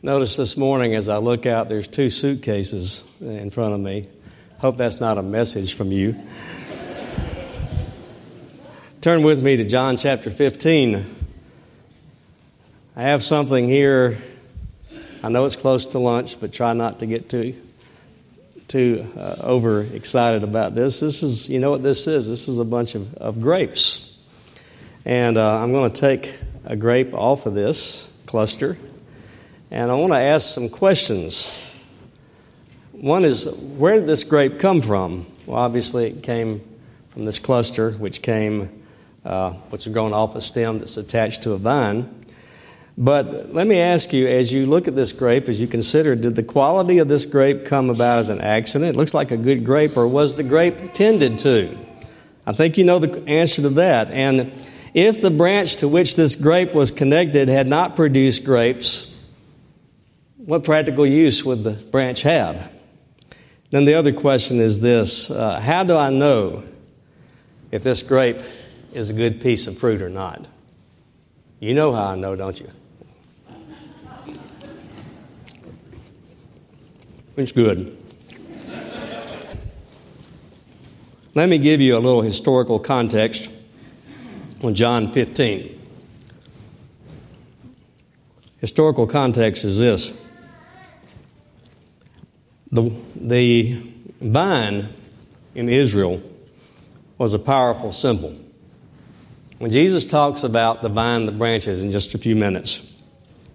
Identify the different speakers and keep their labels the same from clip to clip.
Speaker 1: Notice this morning as I look out, there's 2 suitcases in front of me. Hope that's not a message from you. Turn with me to John chapter 15. I have something here. I know it's close to lunch, but try not to get too overexcited about this. This is, you know what this is? This is a bunch of grapes. And I'm going to take a grape off of this cluster. And I want to ask some questions. One is, where did this grape come from? Well, obviously it came from this cluster, which is grown off a stem that's attached to a vine. But let me ask you, as you look at this grape, as you consider, did the quality of this grape come about as an accident? It looks like a good grape, or was the grape tended to? I think you know the answer to that. And if the branch to which this grape was connected had not produced grapes, what practical use would the branch have? Then the other question is this: how do I know if this grape is a good piece of fruit or not? You know how I know, don't you? It's good. Let me give you a little historical context on John 15. Historical context is this. The vine in Israel was a powerful symbol. When Jesus talks about the vine, the branches in just a few minutes,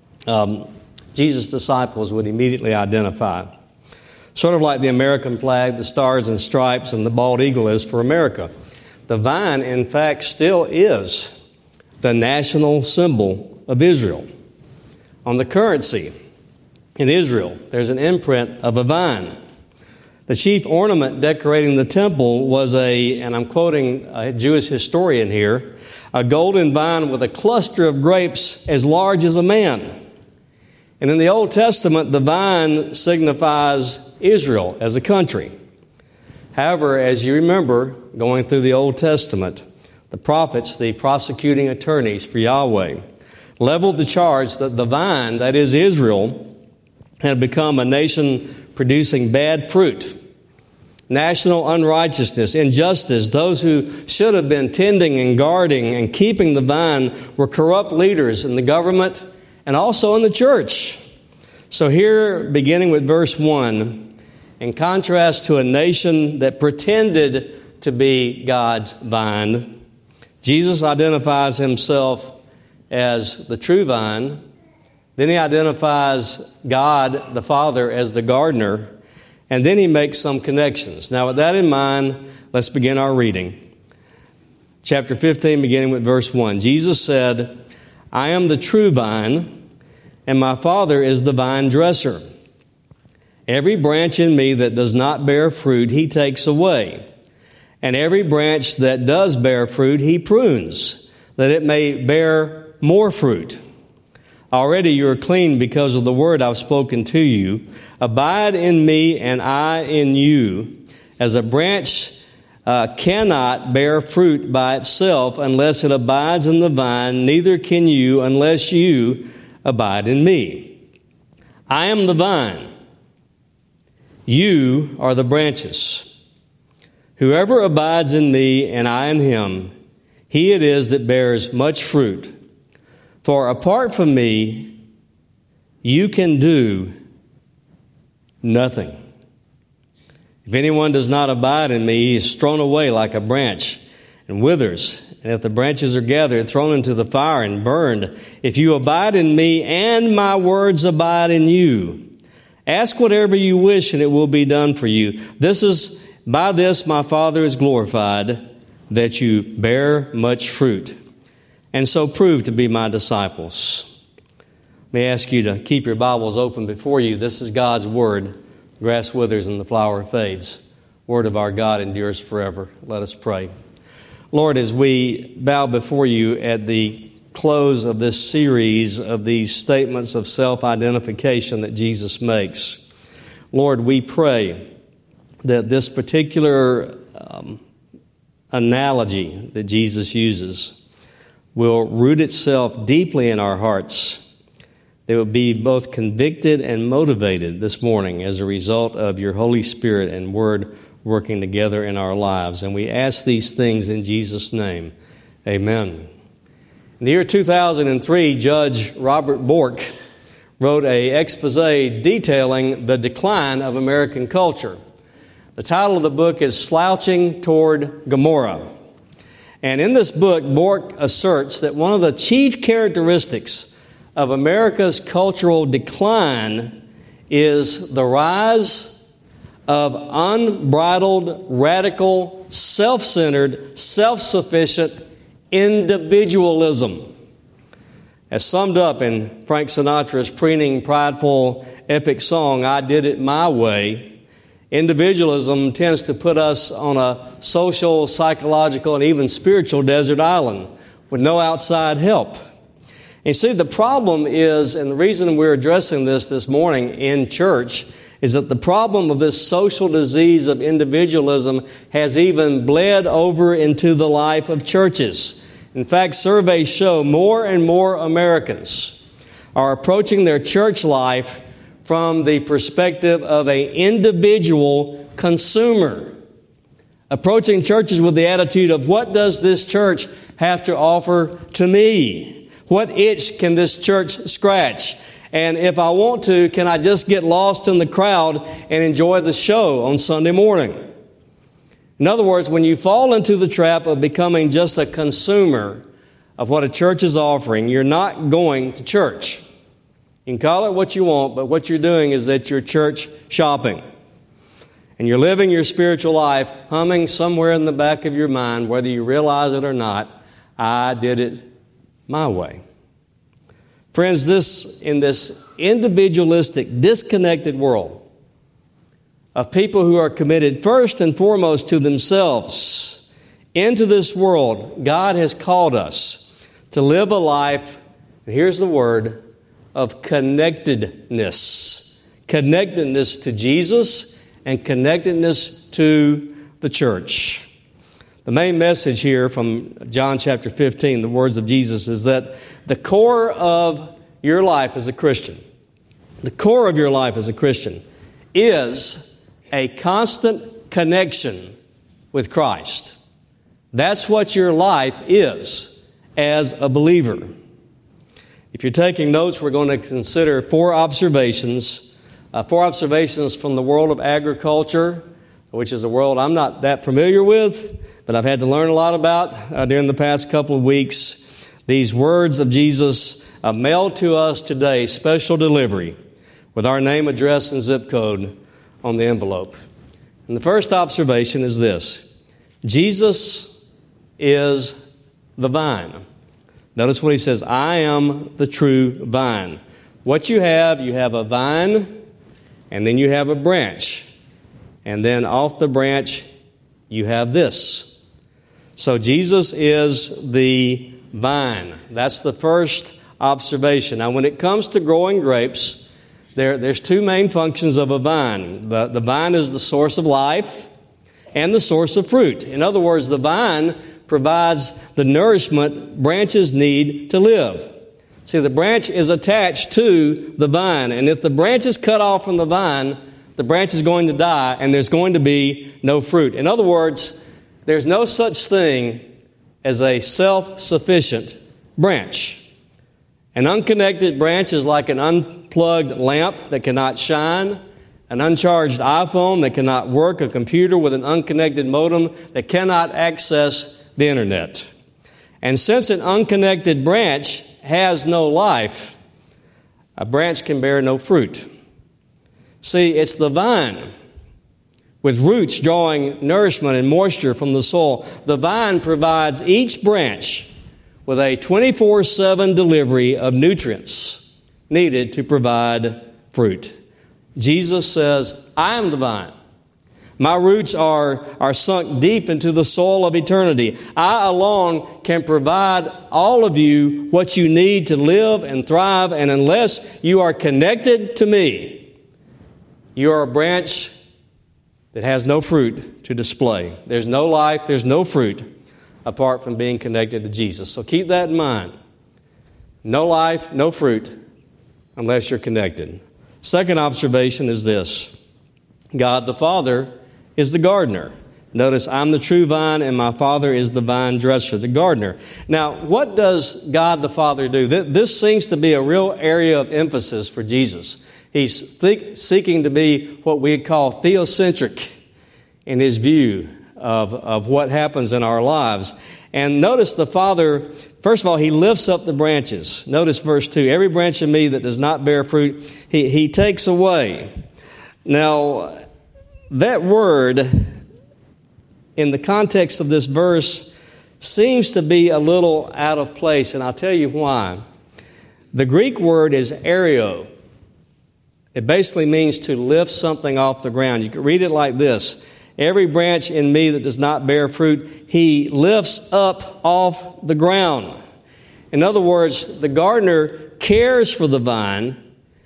Speaker 1: Jesus' disciples would immediately identify. Sort of like the American flag, the stars and stripes, and the bald eagle is for America. The vine, in fact, still is the national symbol of Israel. On the currency in Israel, there's an imprint of a vine. The chief ornament decorating the temple was and I'm quoting a Jewish historian here, a golden vine with a cluster of grapes as large as a man. And in the Old Testament, the vine signifies Israel as a country. However, as you remember, going through the Old Testament, the prophets, the prosecuting attorneys for Yahweh, leveled the charge that the vine, that is Israel, had become a nation producing bad fruit. National unrighteousness, injustice. Those who should have been tending and guarding and keeping the vine were corrupt leaders in the government and also in the church. So here, beginning with verse 1, in contrast to a nation that pretended to be God's vine, Jesus identifies himself as the true vine. Then he identifies God the Father as the gardener. And then he makes some connections. Now, with that in mind, let's begin our reading. Chapter 15, beginning with verse 1. Jesus said, I am the true vine, and my Father is the vine dresser. Every branch in me that does not bear fruit, he takes away. And every branch that does bear fruit, he prunes, that it may bear more fruit. Already you are clean because of the word I've spoken to you. Abide in me and I in you. As a branch cannot bear fruit by itself unless it abides in the vine, neither can you unless you abide in me. I am the vine. You are the branches. Whoever abides in me and I in him, he it is that bears much fruit. For apart from me, you can do nothing. If anyone does not abide in me, he is thrown away like a branch and withers. And if the branches are gathered, thrown into the fire and burned. If you abide in me and my words abide in you, ask whatever you wish and it will be done for you. By this my Father is glorified, that you bear much fruit, and so prove to be my disciples. May I ask you to keep your Bibles open before you. This is God's Word. Grass withers and the flower fades. Word of our God endures forever. Let us pray. Lord, as we bow before you at the close of this series of these statements of self-identification that Jesus makes, Lord, we pray that this particular analogy that Jesus uses will root itself deeply in our hearts, they would be both convicted and motivated this morning as a result of your Holy Spirit and Word working together in our lives. And we ask these things in Jesus' name. Amen. In the year 2003, Judge Robert Bork wrote an expose detailing the decline of American culture. The title of the book is Slouching Toward Gomorrah. And in this book, Bork asserts that one of the chief characteristics of America's cultural decline is the rise of unbridled, radical, self-centered, self-sufficient individualism. As summed up in Frank Sinatra's preening, prideful, epic song, I Did It My Way, individualism tends to put us on a social, psychological, and even spiritual desert island with no outside help. And see, the problem is, and the reason we're addressing this morning in church, is that the problem of this social disease of individualism has even bled over into the life of churches. In fact, surveys show more and more Americans are approaching their church life from the perspective of an individual consumer, approaching churches with the attitude of, what does this church have to offer to me? What itch can this church scratch? And if I want to, can I just get lost in the crowd and enjoy the show on Sunday morning? In other words, when you fall into the trap of becoming just a consumer of what a church is offering, you're not going to church. You can call it what you want, but what you're doing is that you're church shopping. And you're living your spiritual life humming somewhere in the back of your mind, whether you realize it or not, I did it my way. Friends, in this individualistic, disconnected world of people who are committed first and foremost to themselves, into this world, God has called us to live a life, and here's the word, of connectedness. Connectedness to Jesus and connectedness to the church. The main message here from John chapter 15, the words of Jesus, is that the core of your life as a Christian, the core of your life as a Christian is a constant connection with Christ. That's what your life is as a believer. If you're taking notes, we're going to consider four observations from the world of agriculture, which is a world I'm not that familiar with, but I've had to learn a lot about during the past couple of weeks. These words of Jesus mailed to us today, special delivery, with our name, address, and zip code on the envelope. And the first observation is this: Jesus is the vine. Notice what he says, I am the true vine. What you have a vine, and then you have a branch. And then off the branch, you have this. So Jesus is the vine. That's the first observation. Now, when it comes to growing grapes, there's two main functions of a vine. The vine is the source of life and the source of fruit. In other words, the vine provides the nourishment branches need to live. See, the branch is attached to the vine, and if the branch is cut off from the vine, the branch is going to die, and there's going to be no fruit. In other words, there's no such thing as a self-sufficient branch. An unconnected branch is like an unplugged lamp that cannot shine, an uncharged iPhone that cannot work, a computer with an unconnected modem that cannot access the internet. And since an unconnected branch has no life, a branch can bear no fruit. See, it's the vine with roots drawing nourishment and moisture from the soil. The vine provides each branch with a 24/7 delivery of nutrients needed to provide fruit. Jesus says, I am the vine. My roots are sunk deep into the soil of eternity. I alone can provide all of you what you need to live and thrive, and unless you are connected to me, you are a branch that has no fruit to display. There's no life, there's no fruit apart from being connected to Jesus. So keep that in mind. No life, no fruit unless you're connected. Second observation is this: God the Father is the gardener. Notice, I'm the true vine and my Father is the vine dresser, the gardener. Now, what does God the Father do? This seems to be a real area of emphasis for Jesus. He's seeking to be what we call theocentric in his view of what happens in our lives. And notice the Father, first of all, he lifts up the branches. Notice verse 2, every branch in me that does not bear fruit, he takes away. Now, that word, in the context of this verse, seems to be a little out of place, and I'll tell you why. The Greek word is ario. It basically means to lift something off the ground. You can read it like this: every branch in me that does not bear fruit, he lifts up off the ground. In other words, the gardener cares for the vine.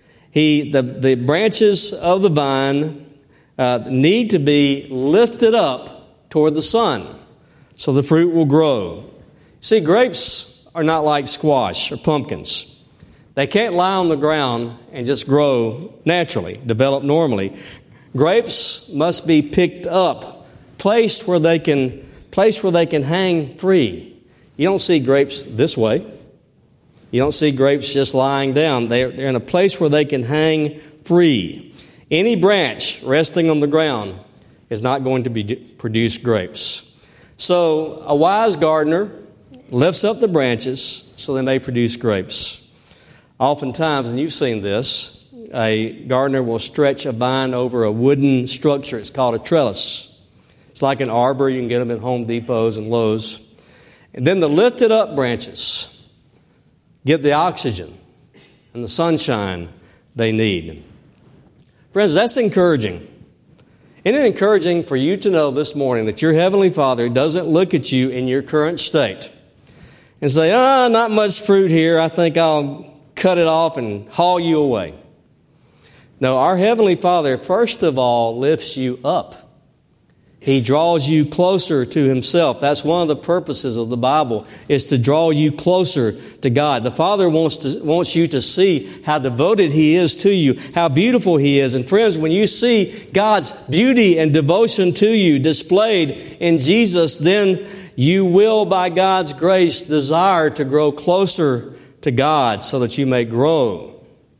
Speaker 1: The branches of the vine need to be lifted up toward the sun so the fruit will grow. See, grapes are not like squash or pumpkins. They can't lie on the ground and just grow naturally, develop normally. Grapes must be picked up, placed where they can hang free. You don't see grapes this way. You don't see grapes just lying down. They're in a place where they can hang free. Any branch resting on the ground is not going to produce grapes. So a wise gardener lifts up the branches so they may produce grapes. Oftentimes, and you've seen this, a gardener will stretch a vine over a wooden structure. It's called a trellis. It's like an arbor. You can get them at Home Depots and Lowe's. And then the lifted up branches get the oxygen and the sunshine they need. Friends, that's encouraging. Isn't it encouraging for you to know this morning that your Heavenly Father doesn't look at you in your current state and say, not much fruit here, I think I'll cut it off and haul you away. No, our Heavenly Father, first of all, lifts you up. He draws you closer to Himself. That's one of the purposes of the Bible, is to draw you closer to God. The Father wants you to see how devoted He is to you, how beautiful He is. And friends, when you see God's beauty and devotion to you displayed in Jesus, then you will, by God's grace, desire to grow closer to God so that you may grow.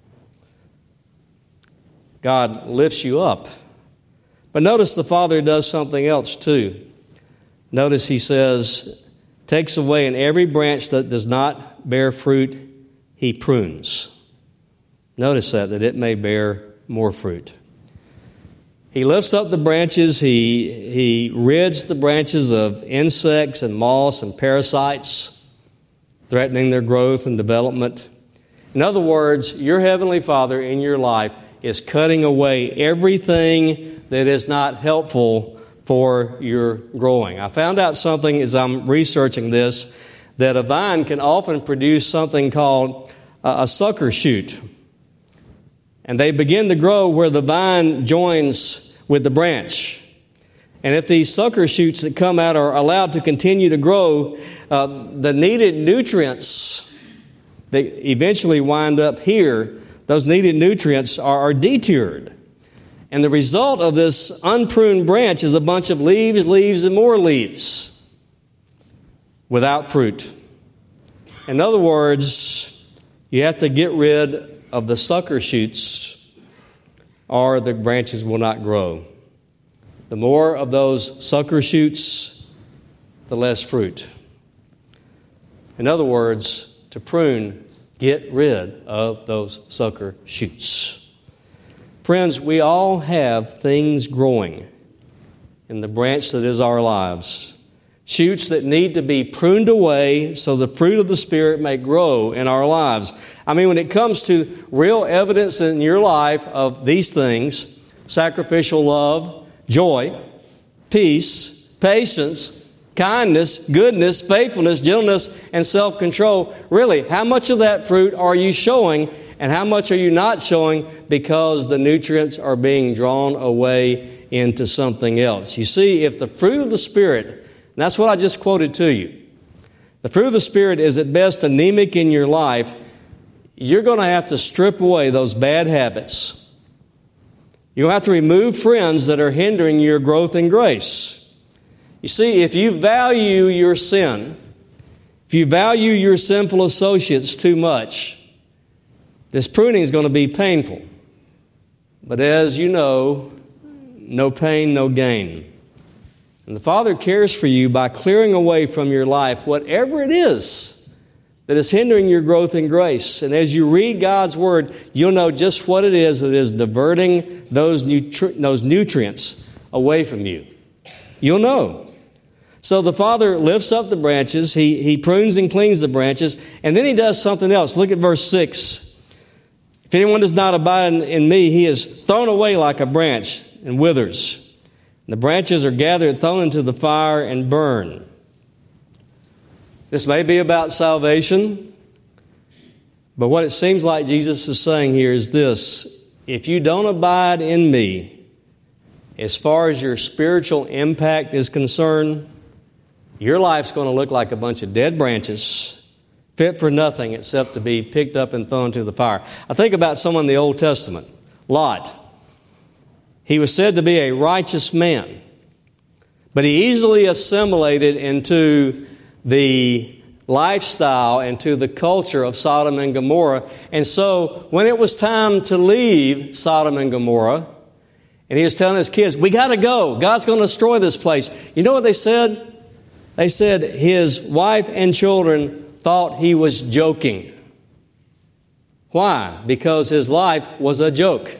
Speaker 1: God lifts you up. But notice the Father does something else too. Notice He says, takes away in every branch that does not bear fruit, He prunes. Notice that it may bear more fruit. He lifts up the branches. He rids the branches of insects and moths and parasites, threatening their growth and development. In other words, your Heavenly Father in your life is cutting away everything that is not helpful for your growing. I found out something as I'm researching this, that a vine can often produce something called a sucker shoot. And they begin to grow where the vine joins with the branch. And if these sucker shoots that come out are allowed to continue to grow, the needed nutrients that eventually wind up here, those needed nutrients are detoured. And the result of this unpruned branch is a bunch of leaves, and more leaves without fruit. In other words, you have to get rid of the sucker shoots or the branches will not grow. The more of those sucker shoots, the less fruit. In other words, to prune, get rid of those sucker shoots. Friends, we all have things growing in the branch that is our lives. Shoots that need to be pruned away so the fruit of the Spirit may grow in our lives. I mean, when it comes to real evidence in your life of these things, sacrificial love, joy, peace, patience, kindness, goodness, faithfulness, gentleness, and self-control, really, how much of that fruit are you showing and how much are you not showing because the nutrients are being drawn away into something else? You see, if the fruit of the Spirit, and that's what I just quoted to you, the fruit of the Spirit is at best anemic in your life, you're going to have to strip away those bad habits. You'll have to remove friends that are hindering your growth in grace. You see, if you value your sin, if you value your sinful associates too much, this pruning is going to be painful. But as you know, no pain, no gain. And the Father cares for you by clearing away from your life whatever it is that is hindering your growth in grace. And as you read God's Word, you'll know just what it is that is diverting those nutrients away from you. You'll know. So the Father lifts up the branches. He prunes and cleans the branches. And then He does something else. Look at verse 6. If anyone does not abide in me, he is thrown away like a branch and withers. And the branches are gathered, thrown into the fire, and burned. This may be about salvation, but what it seems like Jesus is saying here is this: if you don't abide in me, as far as your spiritual impact is concerned, your life's going to look like a bunch of dead branches, fit for nothing except to be picked up and thrown into the fire. I think about someone in the Old Testament, Lot. He was said to be a righteous man, but he easily assimilated into the lifestyle and to the culture of Sodom and Gomorrah. And so when it was time to leave Sodom and Gomorrah, and he was telling his kids, we got to go. God's going to destroy this place. You know what they said? They said his wife and children thought he was joking. Why? Because his life was a joke.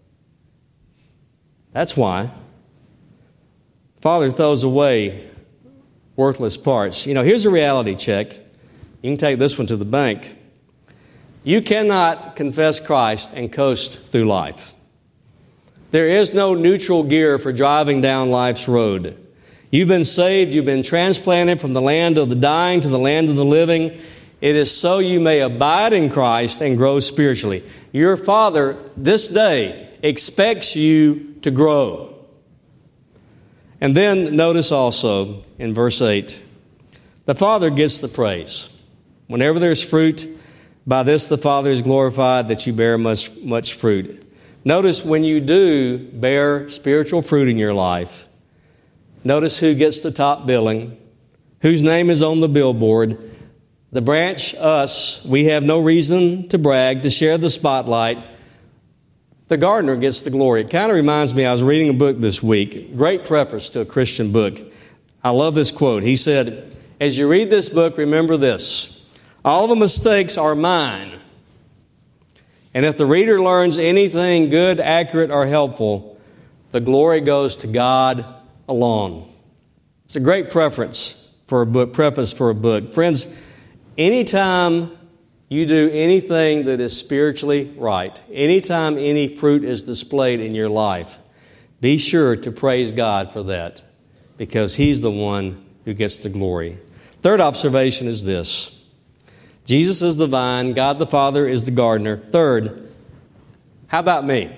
Speaker 1: That's why. Father throws away worthless parts. You know, here's a reality check. You can take this one to the bank. You cannot confess Christ and coast through life. There is no neutral gear for driving down life's road. You've been saved, you've been transplanted from the land of the dying to the land of the living. It is so you may abide in Christ and grow spiritually. Your Father this day expects you to grow. And then notice also in verse 8, the Father gets the praise. Whenever there's fruit, by this the Father is glorified that you bear much fruit. Notice when you do bear spiritual fruit in your life, notice who gets the top billing, whose name is on the billboard. The branch, us, we have no reason to brag, to share the spotlight. The gardener gets the glory. It kind of reminds me, I was reading a book this week, great preface to a Christian book. I love this quote. He said, as you read this book, remember this: all the mistakes are mine. And if the reader learns anything good, accurate, or helpful, the glory goes to God alone. It's a great preface for a book. Friends, anytime you do anything that is spiritually right, anytime any fruit is displayed in your life, be sure to praise God for that, because He's the one who gets the glory. Third observation is this: Jesus is the vine, God the Father is the gardener. Third, how about me?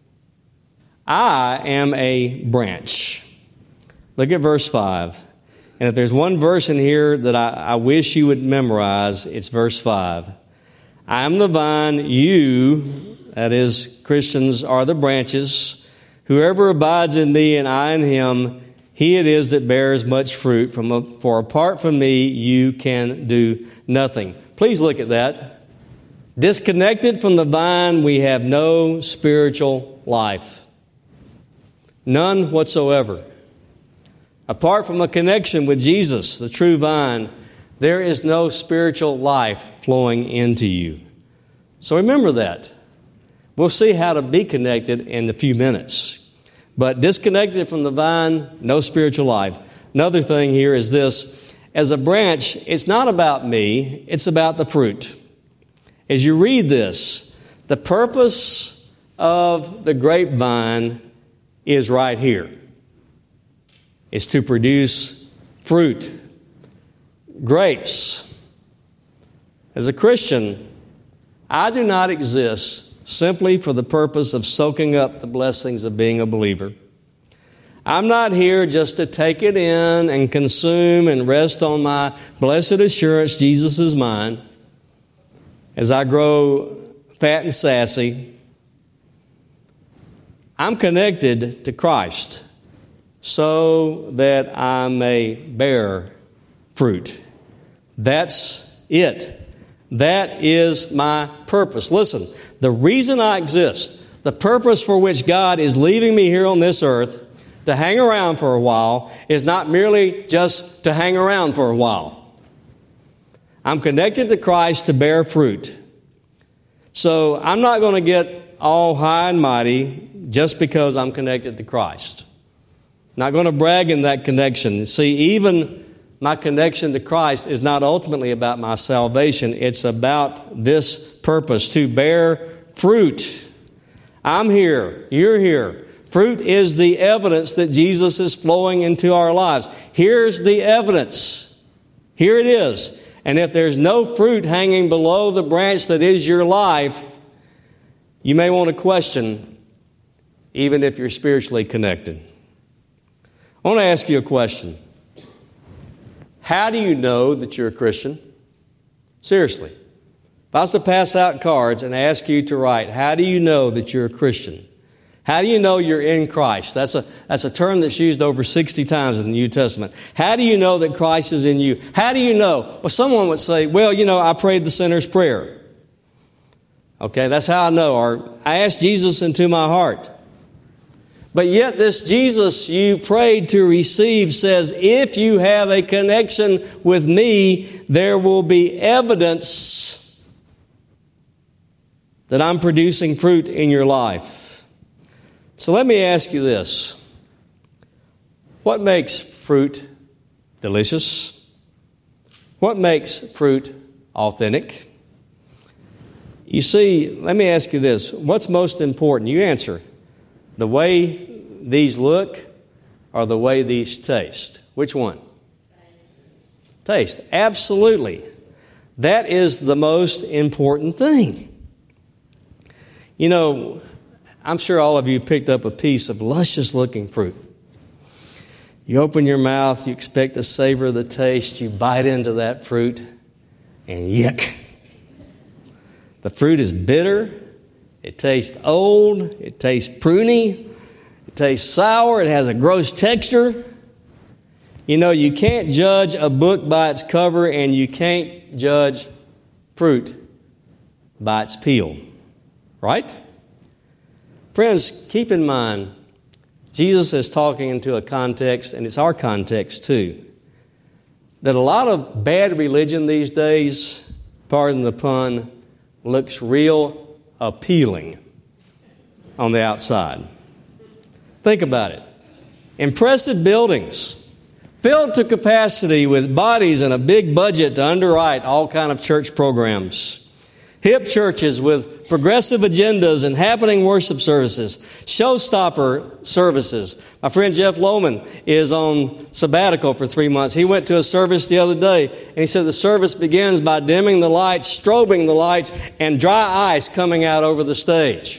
Speaker 1: I am a branch. Look at verse 5. And if there's one verse in here that I wish you would memorize, it's verse 5. I am the vine, you, that is, Christians, are the branches. Whoever abides in me and I in him, he it is that bears much fruit. For apart from me, you can do nothing. Please look at that. Disconnected from the vine, we have no spiritual life. None whatsoever. Apart from a connection with Jesus, the true vine, there is no spiritual life flowing into you. So remember that. We'll see how to be connected in a few minutes. But disconnected from the vine, no spiritual life. Another thing here is this: as a branch, it's not about me, it's about the fruit. As you read this, the purpose of the grapevine is right here. It's to produce fruit, grapes. As a Christian, I do not exist simply for the purpose of soaking up the blessings of being a believer. I'm not here just to take it in and consume and rest on my blessed assurance Jesus is mine. as I grow fat and sassy, I'm connected to Christ so that I may bear fruit. That's it. That is my purpose. Listen, the reason I exist, the purpose for which God is leaving me here on this earth to hang around for a while, is not merely just to hang around for a while. I'm connected to Christ to bear fruit. So I'm not going to get all high and mighty just because I'm connected to Christ. Not going to brag in that connection. See, even my connection to Christ is not ultimately about my salvation. It's about this purpose, to bear fruit. I'm here. You're here. Fruit is the evidence that Jesus is flowing into our lives. Here's the evidence. Here it is. And if there's no fruit hanging below the branch that is your life, you may want to question, even if you're spiritually connected. I want to ask you a question. How do you know that you're a Christian? Seriously. If I was to pass out cards and ask you to write, how do you know that you're a Christian? How do you know you're in Christ? That's a term that's used over 60 times in the New Testament. How do you know that Christ is in you? How do you know? Well, someone would say, well, I prayed the sinner's prayer. Okay, that's how I know. Or I asked Jesus into my heart. But yet this Jesus you prayed to receive says, if you have a connection with me, there will be evidence that I'm producing fruit in your life. So let me ask you this. What makes fruit delicious? What makes fruit authentic? You see, let me ask you this. What's most important? You answer. The way these look or the way these taste? Which one? Taste. Absolutely. That is the most important thing. I'm sure all of you picked up a piece of luscious looking fruit. You open your mouth, you expect to savor the taste, you bite into that fruit, and yuck. The fruit is bitter, it tastes old, it tastes pruny, it tastes sour, it has a gross texture. You can't judge a book by its cover, and you can't judge fruit by its peel. Right? Friends, keep in mind, Jesus is talking into a context, and it's our context too, that a lot of bad religion these days, pardon the pun, looks real appealing on the outside. Think about it. Impressive buildings, filled to capacity with bodies and a big budget to underwrite all kind of church programs. Hip churches with progressive agendas and happening worship services. Showstopper services. My friend Jeff Lohman is on sabbatical for 3 months. He went to a service the other day, and he said the service begins by dimming the lights, strobing the lights, and dry ice coming out over the stage.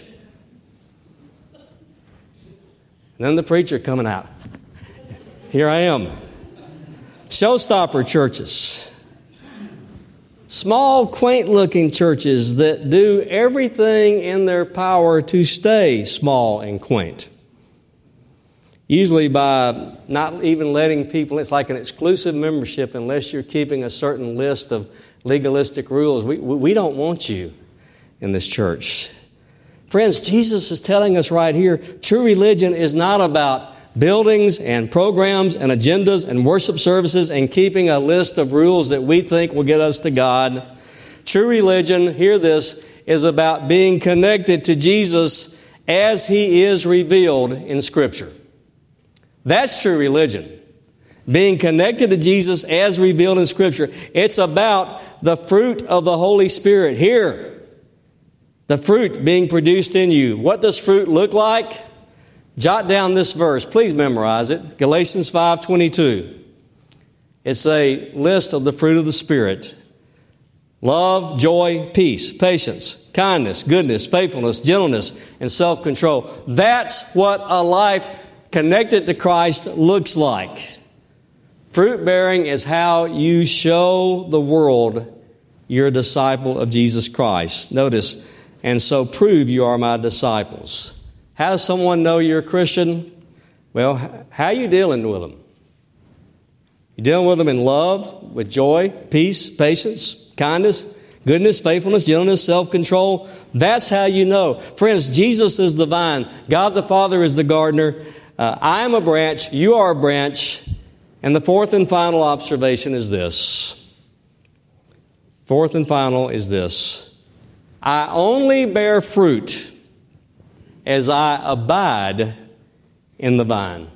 Speaker 1: And then the preacher coming out. Here I am. Showstopper churches. Small, quaint-looking churches that do everything in their power to stay small and quaint. Usually by not even letting people, it's like an exclusive membership unless you're keeping a certain list of legalistic rules. We don't want you in this church. Friends, Jesus is telling us right here, true religion is not about buildings and programs and agendas and worship services and keeping a list of rules that we think will get us to God. True religion, hear this, is about being connected to Jesus as He is revealed in Scripture. That's true religion. Being connected to Jesus as revealed in Scripture. It's about the fruit of the Holy Spirit. Here, the fruit being produced in you. What does fruit look like? Jot down this verse. Please memorize it. Galatians 5:22. It's a list of the fruit of the Spirit. Love, joy, peace, patience, kindness, goodness, faithfulness, gentleness, and self-control. That's what a life connected to Christ looks like. Fruit bearing is how you show the world you're a disciple of Jesus Christ. Notice, and so prove you are my disciples. How does someone know you're a Christian? Well, how are you dealing with them? You dealing with them in love, with joy, peace, patience, kindness, goodness, faithfulness, gentleness, self-control. That's how you know. Friends, Jesus is the vine. God the Father is the gardener. I am a branch. You are a branch. And the fourth and final observation is this. Fourth and final is this. I only bear fruit as I abide in the vine.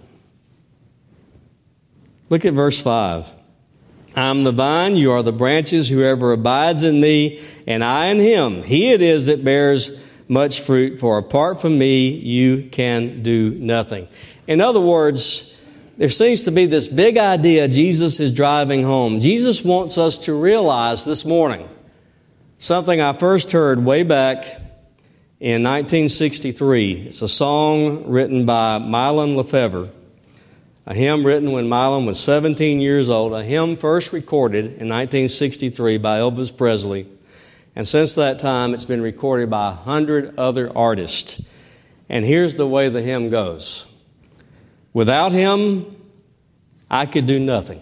Speaker 1: Look at verse 5. I am the vine, you are the branches. Whoever abides in me, and I in him, he it is that bears much fruit, for apart from me you can do nothing. In other words, there seems to be this big idea Jesus is driving home. Jesus wants us to realize this morning something I first heard way back in 1963. It's a song written by Mylon Lefevre, a hymn written when Mylon was 17 years old, a hymn first recorded in 1963 by Elvis Presley. And since that time, it's been recorded by 100 other artists. And here's the way the hymn goes. Without him, I could do nothing.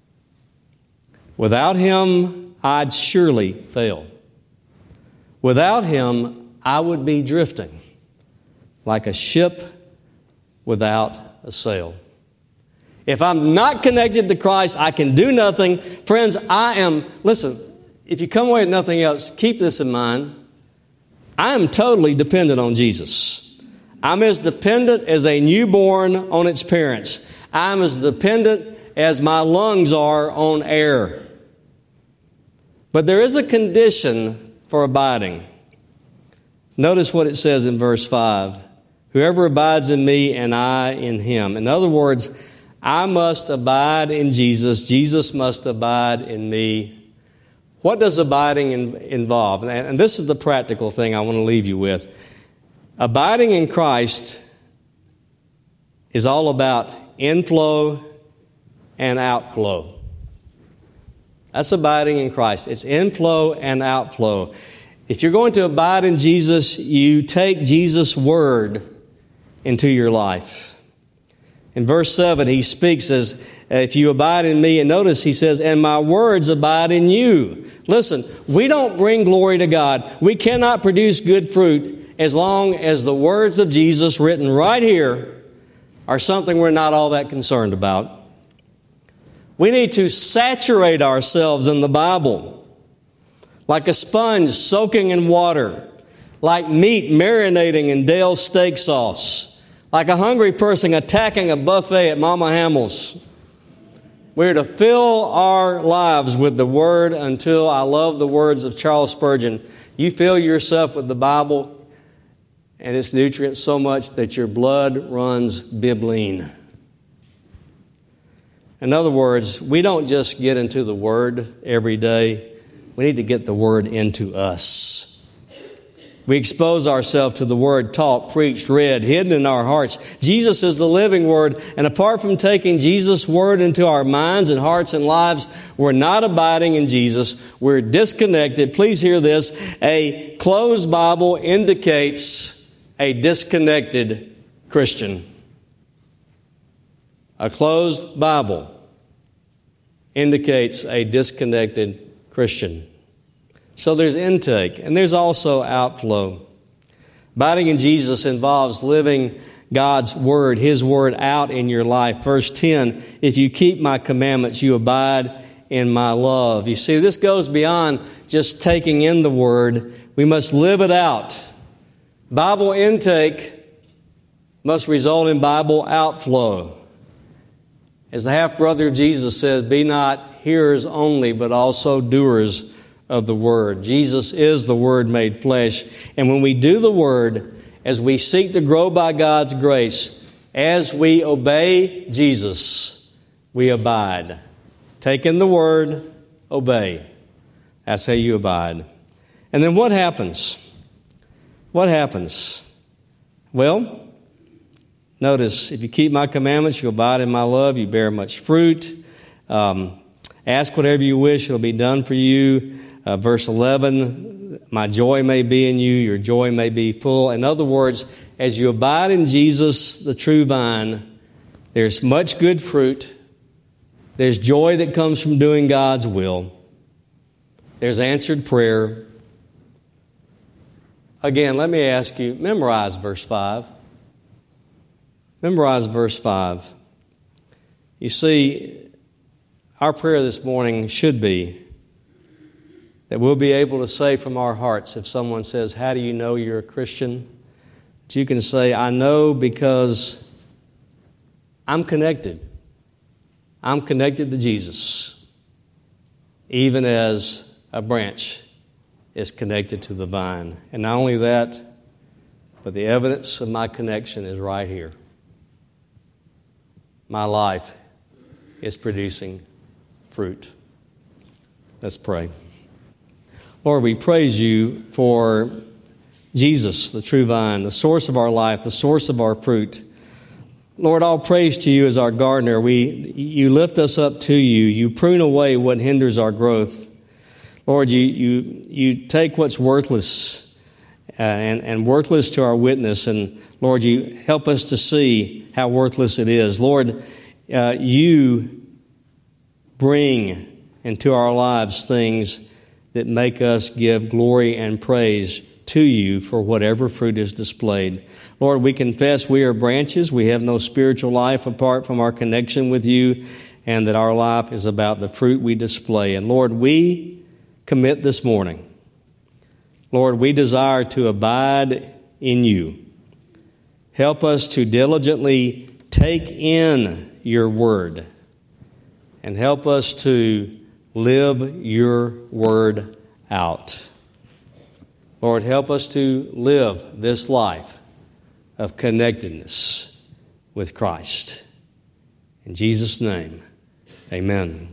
Speaker 1: Without him, I'd surely fail. Without him, I would be drifting like a ship without a sail. If I'm not connected to Christ, I can do nothing. Friends, listen, if you come away with nothing else, keep this in mind. I am totally dependent on Jesus. I'm as dependent as a newborn on its parents. I'm as dependent as my lungs are on air. But there is a condition for abiding. Notice what it says in verse 5. Whoever abides in me and I in him. In other words, I must abide in Jesus. Jesus must abide in me. What does abiding involve? And this is the practical thing I want to leave you with. Abiding in Christ is all about inflow and outflow. That's abiding in Christ. It's inflow and outflow. If you're going to abide in Jesus, you take Jesus' word into your life. In verse 7, he speaks as, if you abide in me, and notice he says, and my words abide in you. Listen, we don't bring glory to God. We cannot produce good fruit as long as the words of Jesus written right here are something we're not all that concerned about. We need to saturate ourselves in the Bible, like a sponge soaking in water, like meat marinating in Dale's steak sauce, like a hungry person attacking a buffet at Mama Hamil's. We're to fill our lives with the Word until, I love the words of Charles Spurgeon, you fill yourself with the Bible and its nutrients so much that your blood runs bibline. In other words, we don't just get into the Word every day. We need to get the Word into us. We expose ourselves to the Word taught, preached, read, hidden in our hearts. Jesus is the living Word, and apart from taking Jesus' Word into our minds and hearts and lives, we're not abiding in Jesus. We're disconnected. Please hear this. A closed Bible indicates a disconnected Christian. A closed Bible indicates a disconnected Christian. So there's intake, and there's also outflow. Abiding in Jesus involves living God's Word, His Word out in your life. Verse 10, if you keep my commandments, you abide in my love. You see, this goes beyond just taking in the Word. We must live it out. Bible intake must result in Bible outflow. As the half-brother of Jesus says, be not hearers only, but also doers of the Word. Jesus is the Word made flesh. And when we do the Word, as we seek to grow by God's grace, as we obey Jesus, we abide. Take in the Word, obey. That's how you abide. And then what happens? What happens? Well, notice, if you keep my commandments, you abide in my love, you bear much fruit. Ask whatever you wish, it'll be done for you. Verse 11, my joy may be in you, your joy may be full. In other words, as you abide in Jesus, the true vine, there's much good fruit. There's joy that comes from doing God's will. There's answered prayer. Again, let me ask you, memorize verse 5. Memorize verse 5. You see, our prayer this morning should be that we'll be able to say from our hearts, if someone says, how do you know you're a Christian? That you can say, I know because I'm connected. I'm connected to Jesus, even as a branch is connected to the vine. And not only that, but the evidence of my connection is right here. My life is producing fruit. Let's pray. Lord, we praise you for Jesus, the true vine, the source of our life, the source of our fruit. Lord, all praise to you as our gardener. You lift us up to you. You prune away what hinders our growth. Lord, you take what's worthless and worthless to our witness, and Lord, you help us to see how worthless it is. Lord, you bring into our lives things that make us give glory and praise to you for whatever fruit is displayed. Lord, we confess we are branches. We have no spiritual life apart from our connection with you, and that our life is about the fruit we display. And Lord, we commit this morning. Lord, we desire to abide in you. Help us to diligently take in your word, and help us to live your word out. Lord, help us to live this life of connectedness with Christ. In Jesus' name, amen.